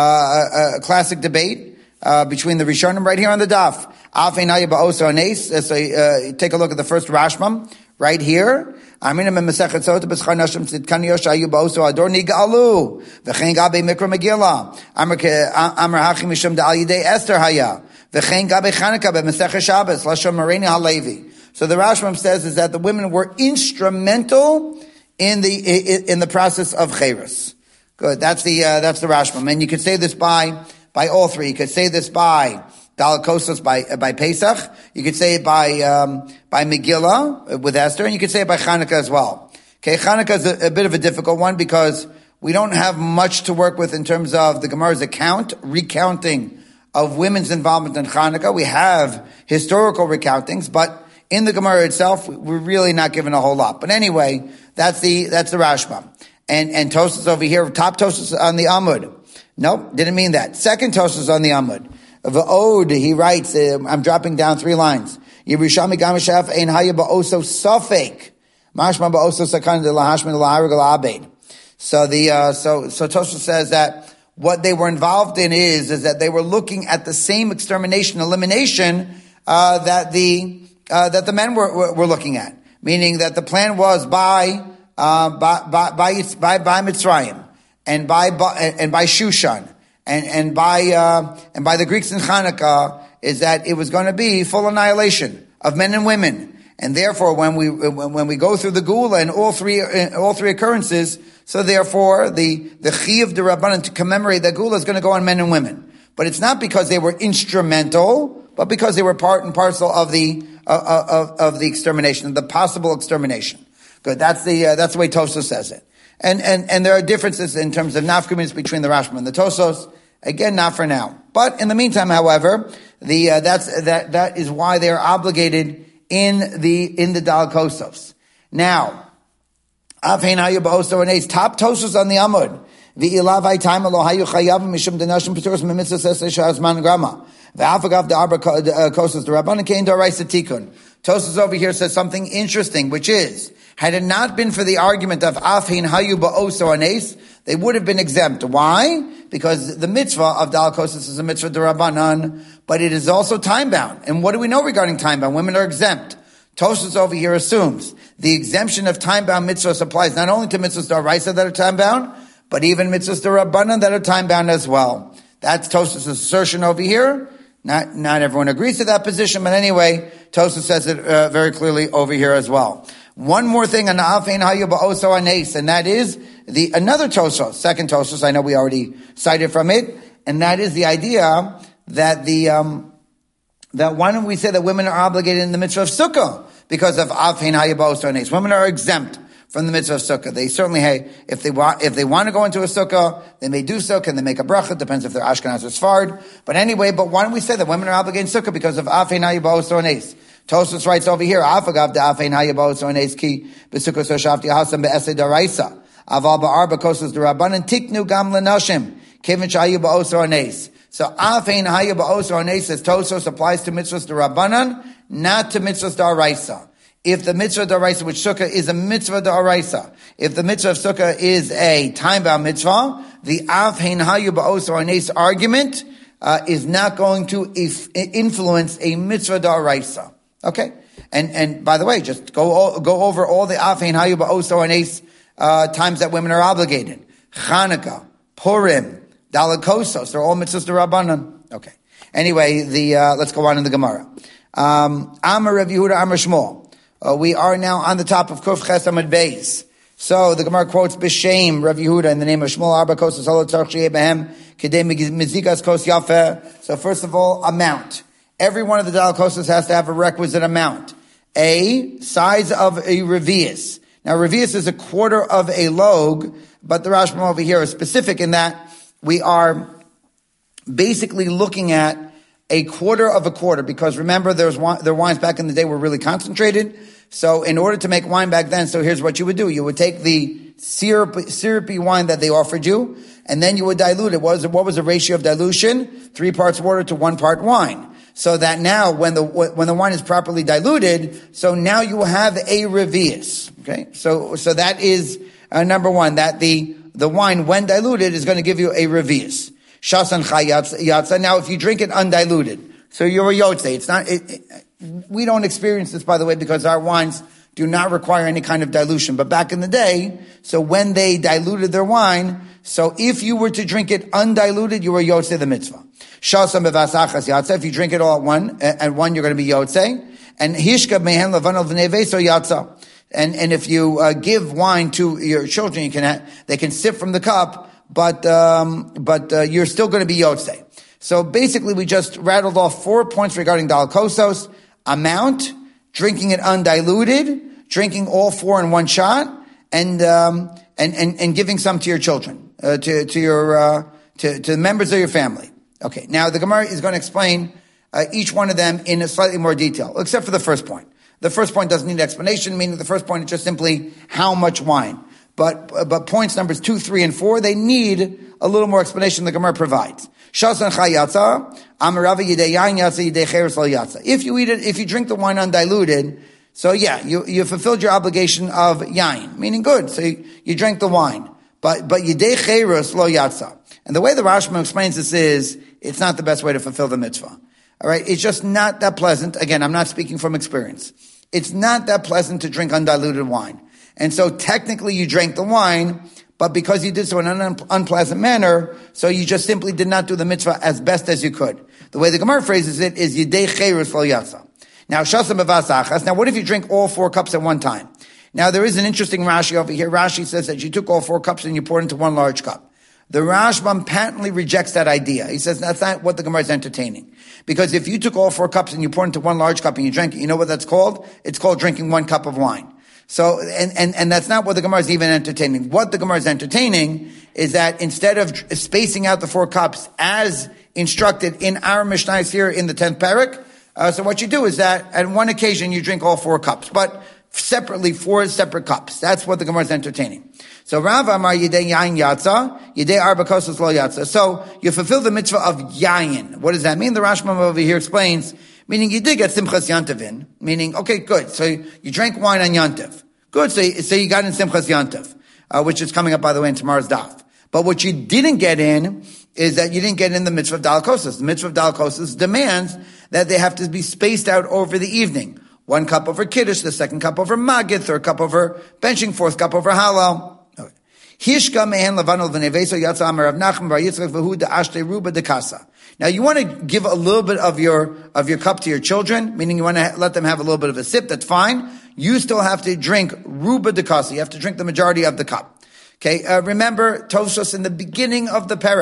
uh, a classic debate uh, between the Rishonim right here on the daf. Afein Hayaba Oso Anes. So uh, take a look at the first Rashbam right here. Aminim and Masechet Sota b'schar nashim tzidkan yosha ayu ba'oso ador nigalu v'chein gabe mikra megillah amar amar hachim mishum da'al yidei Esther haya v'chein gabe Chanukah b'Masechet Shabbos lashon Marini Halevi. So the Rashbam says is that the women were instrumental in the in the process of Cheres. Good. That's the uh, that's the Rashbam, and you could say this by by all three. You could say this by Dalakosos by uh, by Pesach. You could say it by um, by Megillah uh, with Esther, and you could say it by Chanukah as well. Okay, Chanukah is a, a bit of a difficult one because we don't have much to work with in terms of the Gemara's account, recounting of women's involvement in Chanukah. We have historical recountings, but in the Gemara itself, we're really not given a whole lot. But anyway, that's the that's the Rashbam. And and Tosas over here, top Tosas on the Amud. Nope, didn't mean that. Second Tosas on the Amud. The Ode, he writes, uh, I'm dropping down three lines. Yerushalmi Gamashaf ein haya ba'oso safek. Mashma ba'oso sakan de lahashmin laharig al'abed. So the, uh, so, so Tosha says that what they were involved in is, is that they were looking at the same extermination, elimination, uh, that the, uh, that the men were, were, were looking at. Meaning that the plan was by, uh, by, by, by, by, by Mitzrayim and by, by and by Shushan. And, and by, uh, and by the Greeks in Chanukah is that it was going to be full annihilation of men and women. And therefore, when we, when we go through the Geula and all three, all three occurrences, so therefore the, the Chiyuv d'Rabbanan to commemorate that Geula is going to go on men and women. But it's not because they were instrumental, but because they were part and parcel of the, uh, of, of the extermination, the possible extermination. Good. That's the, uh, that's the way Tosfos says it. And, and, and there are differences in terms of nafkamins between the Rashbam and the Tosfos. Again, not for now. But in the meantime, however, the, uh, that's, that, that is why they are obligated in the, in the Dalakosos. Now, Afein Hayu Ba'oso Anes, top Tosfos on the Amud. V'ilavai time alo hayu chayav mishum denashim p'turos memitzvah sesei shazman grama. V'afagav de'arba kosos d'Rabbanan kein d'oraisa tikun. Tosfos over here says something interesting, which is, had it not been for the argument of Afein Hayu Ba'oso Anes, they would have been exempt. Why? Because the mitzvah of Dalakosos is a mitzvah d'Rabbanan, but it is also time-bound. And what do we know regarding time-bound? Women are exempt. Tosfos over here assumes the exemption of time-bound mitzvahs applies not only to mitzvahs d'Oraisa that are time-bound, but even mitzvahs d'Rabbanan that are time-bound as well. That's Tosfos' assertion over here. Not, not everyone agrees to that position, but anyway, Tosfos says it uh, very clearly over here as well. One more thing on Afein Hayu Ba'oso Anes, and that is the another Tosfos, second Tosfos. I know we already cited from it, and that is the idea that the um, that why don't we say that women are obligated in the mitzvah of sukkah because of Afein Hayabos Ones? Women are exempt from the mitzvah of sukkah. They certainly, hey, if they want, if they want to go into a sukkah, they may do so. Can they make a bracha? Depends if they're Ashkenaz or Sfard. But anyway, but why don't we say that women are obligated in sukkah because of Afein Hayabos Ones? Tosfos writes over here, Afagav de Afein Hayabos Ones ki besukkah so shavti hasam be'esed daraisa. Aval ba'arba kosas derabanan tiknu gam lenashim kevin shayu ba'os Ones. So Afein Hayabos Ones says Tosfos applies to mitzvahs derabanan, not to mitzvahs daraisa. If the mitzvah d'oraisa, which sukkah is a mitzvah d'oraisa, if the mitzvah of sukkah is a time-bound mitzvah, the Afein Hayu Ba'os Ones argument uh, is not going to if, influence a mitzvah d'oraisa. Okay? And and by the way, just go go over all the Afein Hayu Ba'os Ones uh, times that women are obligated. Chanukah, Purim, Daled Kosos, they're all mitzvahs d'Rabbanan. Okay. Anyway, the uh, let's go on in the Gemara. Um, Amar Rav Yehuda, Amar Shmuel. Uh, we are now on the top of Kuf Ches Amud Beis. So the Gemara quotes B'Shem Rav Yehuda in the name of Shmuel Arba Kos Solo Tzarch Sheyeh Behem Kedei Mizikas Kos Yafeh. So first of all, amount. Every one of the Daled Kosas has to have a requisite amount. A size of a revius. Now revius is a quarter of a log, but the Rashbam over here is specific in that we are basically looking at a quarter of a quarter, because remember, there's wine, their wines back in the day were really concentrated. So in order to make wine back then, so here's what you would do. You would take the syrup, syrupy wine that they offered you, and then you would dilute it. What was, what was the ratio of dilution? Three parts water to one part wine. So that now, when the, when the wine is properly diluted, so now you have a revius. Okay? So, so that is, uh, number one, that the, the wine, when diluted, is going to give you a revius. Shasan Chayatza. Now, if you drink it undiluted, so you're a Yotze. It's not, it, it, we don't experience this, by the way, because our wines do not require any kind of dilution. But back in the day, so when they diluted their wine, so if you were to drink it undiluted, you were Yotze the mitzvah. Shasan Bevasachas Yatza. If you drink it all at one, at one, you're going to be Yotze. And Hishka Mehen Levanel V'neve, so Yatza. And, and if you uh, give wine to your children, you can have, they can sip from the cup, but um, but uh, you're still going to be Yotze. So basically, we just rattled off four points regarding Daled Kosos: amount, drinking it undiluted, drinking all four in one shot, and um, and, and and giving some to your children, uh, to to your uh, to to members of your family. Okay. Now the Gemara is going to explain uh, each one of them in a slightly more detail, except for the first point. The first point doesn't need explanation, meaning the first point is just simply how much wine. But, but points numbers two, three, and four, they need a little more explanation the Gemara provides. Shasan Chayatza, Amarava Yidei Yain Yatza, Yidei Cheres Lo Yatza. If you eat it, if you drink the wine undiluted, so yeah, you, you fulfilled your obligation of Yain, meaning good. So you, you drank the wine. But, but Yidei Cheres Lo Yatza. And the way the Rashbam explains this is, it's not the best way to fulfill the mitzvah. Alright? It's just not that pleasant. Again, I'm not speaking from experience. It's not that pleasant to drink undiluted wine. And so technically you drank the wine, but because you did so in an un- unpleasant manner, so you just simply did not do the mitzvah as best as you could. The way the Gemara phrases it is Yidei Cheres Lo Yatza. Now, Shasa Bevasachas. Now, what if you drink all four cups at one time? Now, there is an interesting Rashi over here. Rashi says that you took all four cups and you poured into one large cup. The Rashbam patently rejects that idea. He says that's not what the Gemara is entertaining. Because if you took all four cups and you poured into one large cup and you drank it, you know what that's called? It's called drinking one cup of wine. So, and, and, and that's not what the Gemara is even entertaining. What the Gemara is entertaining is that instead of spacing out the four cups as instructed in our Mishnah here in the tenth parak, uh, so what you do is that at one occasion you drink all four cups, but separately, four separate cups. That's what the Gemara is entertaining. So Rav Amar Yidei Yain Yatza, Yidei Arba Kosas Lo Yatza. So you fulfill the mitzvah of Yain. What does that mean? The Rashbam over here explains, meaning you did get Simchas Yantav in, meaning, okay, good. So you drank wine on Yantav. Good. So, so you got in Simchas Yantav, uh, which is coming up, by the way, in tomorrow's daf. But what you didn't get in is that you didn't get in the mitzvah of Daled Kosos. The mitzvah of Daled Kosos demands that they have to be spaced out over the evening. One cup over Kiddush, the second cup over Magid, third cup over benching, fourth cup over Hallel. Hishka mehen levanol v'neveso yatsa amar Rav Nachman bar Yitzchak v'hu de'ashtei ruba dekasa. Now you want to give a little bit of your, of your cup to your children, meaning you want to let them have a little bit of a sip, that's fine. You still have to drink ruba dekasa. You have to drink the majority of the cup. Okay, uh, remember Tosfos in the beginning of the perek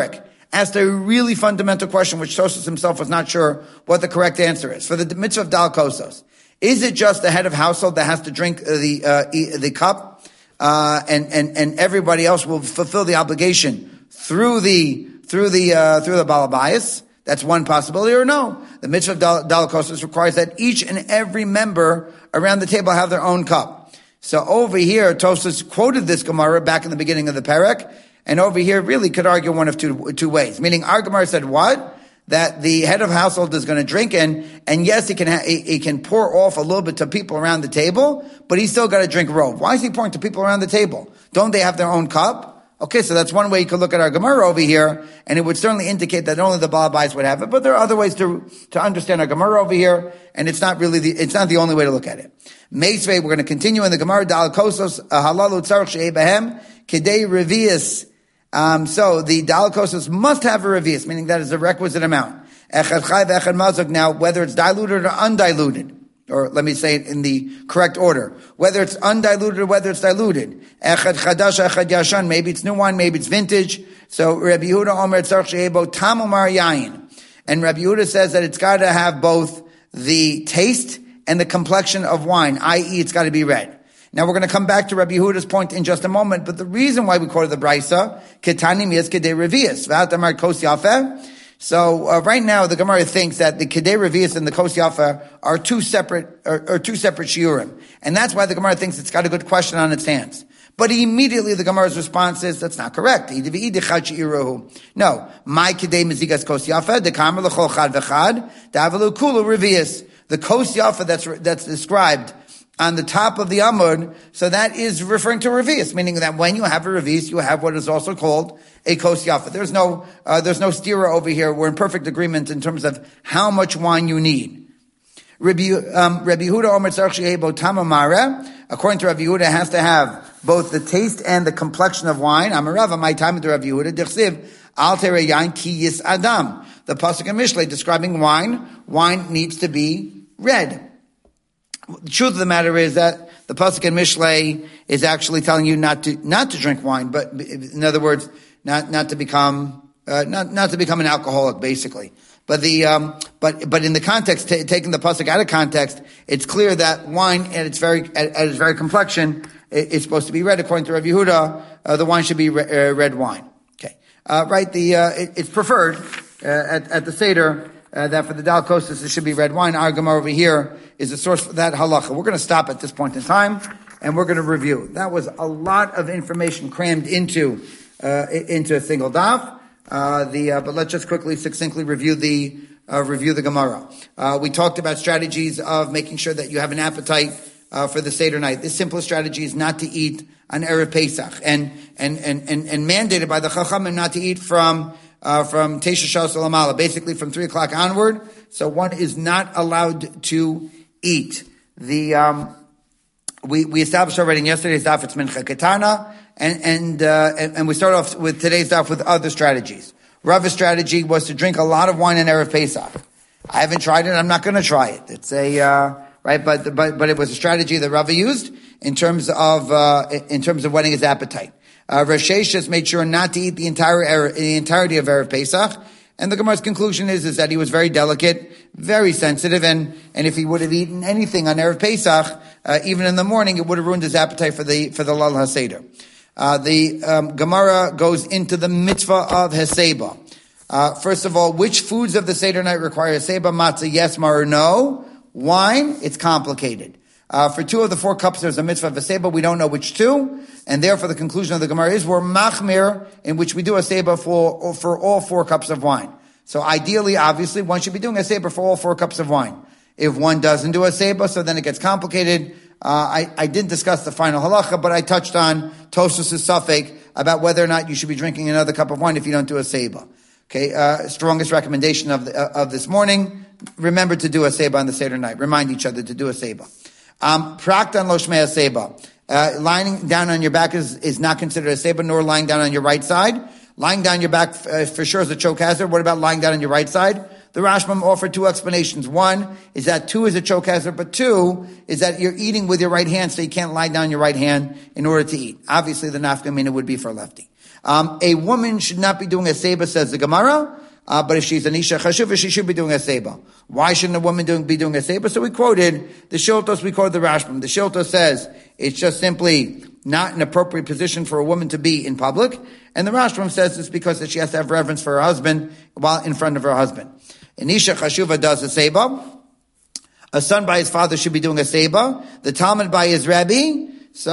asked a really fundamental question, which Tosfos himself was not sure what the correct answer is. For the mitzvah of Dal Kosos, is it just the head of household that has to drink the uh, the cup, uh, and and and everybody else will fulfill the obligation through the through the uh, through the balabayas? That's one possibility. Or no, the mitzvah of Dal, Dal Kosos requires that each and every member around the table have their own cup. So over here, Tosfos quoted this Gemara back in the beginning of the Perek, and over here really could argue one of two two ways. Meaning, our Gemara said what? That the head of household is going to drink, and and yes, he can ha- he, he can pour off a little bit to people around the table, but he's still got to drink rove. Why is he pouring to people around the table? Don't they have their own cup? Okay, so that's one way you could look at our Gemara over here, and it would certainly indicate that only the Baal Bais would have it. But there are other ways to to understand our Gemara over here, and it's not really the it's not the only way to look at it. Meisvei, we're going to continue in the Gemara. Dal Kosos halalu tzarich she'ei behem kedei revius. Um, so the Dal Kosos must have a revius, meaning that is a requisite amount. Echad chai ve'echad mazuk. Now, whether it's diluted or undiluted, or let me say it in the correct order, whether it's undiluted or whether it's diluted. Echad chadash, echad yashan. Maybe it's new wine, maybe it's vintage. So Rabbi Yehuda Omer tzarich she'ei bo tam umar yayin. And Rabbi Yehuda says that it's got to have both the taste and the complexion of wine, that is it's got to be red. Now we're going to come back to Rabbi Yehuda's point in just a moment, but the reason why we quoted the Brisa, Ketani miyas kedei revius, v'atamar kos yafeh. So uh, right now the Gemara thinks that the kedei revius and the kos yafeh are two separate, are, are two separate shiurim, and that's why the Gemara thinks it's got a good question on its hands. But immediately the Gemara's response is, that's not correct. No, my kedei mezigas kos yafeh, dekamar l'chol chad v'chad, da'avalu kulu revius. The kos yafeh that's that's described on the top of the Amud, so that is referring to a revius, meaning that when you have a revius, you have what is also called a kos yafeh. There's no, uh, there's no stira over here. We're in perfect agreement in terms of how much wine you need. Rabbi, um, Rabbi Yehuda Omer tzarich she'ei bo tam amare. According to Rabbi Yehuda, it has to have both the taste and the complexion of wine. Amarava, my time to Rabbi Yehuda, dichsiv, al terei yain ki yis adam. The pasuk in Mishlei describing wine, wine needs to be red. The truth of the matter is that the pasuk in Mishlei is actually telling you not to not to drink wine, but in other words, not not to become uh, not not to become an alcoholic, basically. But the um, but but in the context, t- taking the pasuk out of context, it's clear that wine at its very at, at its very complexion it, it's supposed to be red. According to Rabbi Yehuda, uh, the wine should be re- uh, red wine. Okay, uh, right? The uh, it, it's preferred uh, at at the seder. Uh, that for the Dal Kosos it should be red wine. Our Gemara over here is the source for that halacha. We're going to stop at this point in time, and we're going to review. That was a lot of information crammed into uh, into a single daf. Uh, the uh, but let's just quickly, succinctly review the uh, review the Gemara. Uh, we talked about strategies of making sure that you have an appetite uh, for the Seder night. The simplest strategy is not to eat on Erev Pesach, and and and and, and mandated by the Chachamim not to eat from. Uh, from Tesha Shas Lamala, basically from three o'clock onward. So one is not allowed to eat. The, um, we, we established already in yesterday's daf, it's Mincha Ketana, and, and, uh, and, and we start off with today's daf with other strategies. Rava's strategy was to drink a lot of wine in Erev Pesach. I haven't tried it, I'm not gonna try it. It's a, uh, right, but, but, but it was a strategy that Rava used in terms of, uh, in terms of whetting his appetite. Uh, Rosh Hashanah made sure not to eat the entire the entirety of Erev Pesach, and the Gemara's conclusion is is that he was very delicate, very sensitive, and and if he would have eaten anything on Erev Pesach, uh, even in the morning, it would have ruined his appetite for the for the Lal HaSeder. Uh, the um, Gemara goes into the mitzvah of Heseba. Uh, first of all, which foods of the Seder night require Heseba? Matzah, yes, mar, or no. Wine, it's complicated. Uh, for two of the four cups, there's a mitzvah of Heseba. We don't know which two. And therefore, the conclusion of the Gemara is we're machmir, in which we do a seba for for all four cups of wine. So ideally, obviously, one should be doing a seba for all four cups of wine. If one doesn't do a seba, so then it gets complicated. Uh, I, I didn't discuss the final halacha, but I touched on Tosfos' suffix about whether or not you should be drinking another cup of wine if you don't do a seba. Okay, uh, strongest recommendation of the, uh, of this morning. Remember to do a seba on the Seder night. Remind each other to do a seba. Um, Praktan lo shmei seba. Uh, lying down on your back is, is not considered a seba, nor lying down on your right side. Lying down your back uh, for sure is a choke hazard. What about lying down on your right side? The Rashbam offered two explanations. One is that two is a choke hazard, but two is that you're eating with your right hand, so you can't lie down your right hand in order to eat. Obviously, the nafka mina would be for a lefty. Um, a woman should not be doing a seba, says the Gemara. Uh, but if she's an isha chashuva, she should be doing a seba. Why shouldn't a woman doing, be doing a seba? So we quoted the Shiltos, we quoted the Rashbam. The Shiltos says it's just simply not an appropriate position for a woman to be in public. And the Rashbam says it's because that she has to have reverence for her husband while in front of her husband. An isha chashuva does a seba. A son by his father should be doing a seba. The Talmud by his Rebbe. So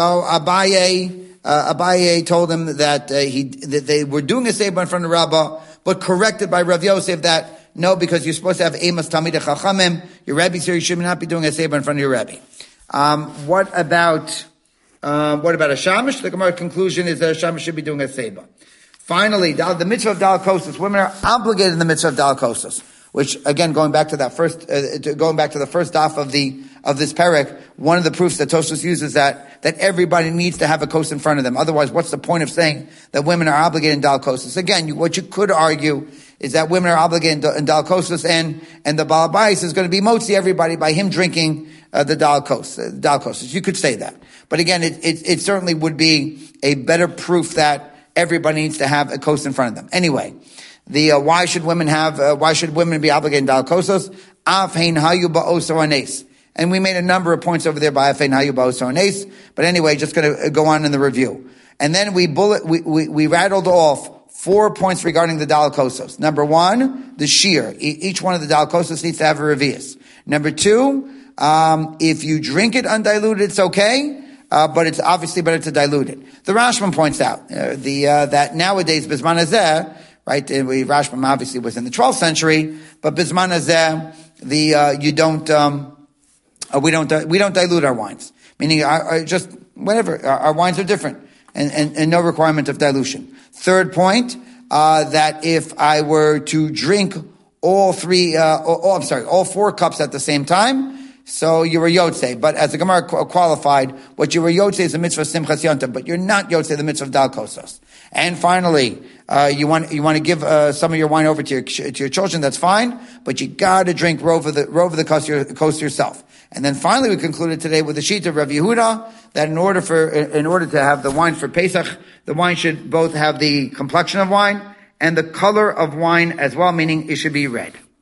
Abaye, uh, Abaye told him that uh, he that they were doing a seba in front of Rabbah, but corrected by Rav Yosef that, no, because you're supposed to have Amos Talmidei Chachamim, your Rebbe's here, you should not be doing a Seba in front of your Rebbe. Um, what about, uh, what about a Shamish? The Gemara conclusion is that a Shamish should be doing a Seba. Finally, the mitzvah of Dal Kosos. Women are obligated in the mitzvah of Dal Kosos, which, again, going back to that first, uh, to, going back to the first daf of the, of this parak, one of the proofs that Tosfos uses that, that everybody needs to have a kos in front of them. Otherwise, what's the point of saying that women are obligated in Dal Kosos? Again, you, what you could argue is that women are obligated in, in Dal Kosos, and, and the Baal Bayis is going to be motzi everybody by him drinking, uh, the Dal Kos, uh, Dal Kosos. You could say that. But again, it, it, it certainly would be a better proof that everybody needs to have a kos in front of them. Anyway, the, uh, why should women have, uh, why should women be obligated in Dal Kosos? Af hein hayu ba'oso anes. And we made a number of points over there by Afein Hayu Ba'oso Anes. But anyway, just going to go on in the review. And then we bullet, we, we, we rattled off four points regarding the Dal Kosos. Number one, the shear. E- each one of the Dal Kosos needs to have a revius. Number two, um, if you drink it undiluted, it's okay. Uh, but it's obviously better to dilute it. The Rashbam points out, uh, the, uh, that nowadays, Bizman Hazeh, right, uh, we, Rashbam obviously was in the twelfth century, but Bizman Hazeh, the, uh, you don't, um, Uh, we don't, uh, we don't dilute our wines. Meaning, our, our, just, whatever, our, our wines are different. And, and, and no requirement of dilution. Third point, uh, that if I were to drink all three, uh, all, I'm sorry, all four cups at the same time, so you're a Yotzei. But as the Gemara qualified, what you're a Yotzei is a mitzvah of Simchas Yontif, but you're not Yotzei, the mitzvah of Dal Kosos. And finally, uh, you want, you want to give, uh, some of your wine over to your, to your children, that's fine, but you gotta drink over the, over the coast, your, coast yourself. And then finally we concluded today with the sheet of Rav Yehuda, that in order for, in order to have the wine for Pesach, the wine should both have the complexion of wine and the color of wine as well, meaning it should be red.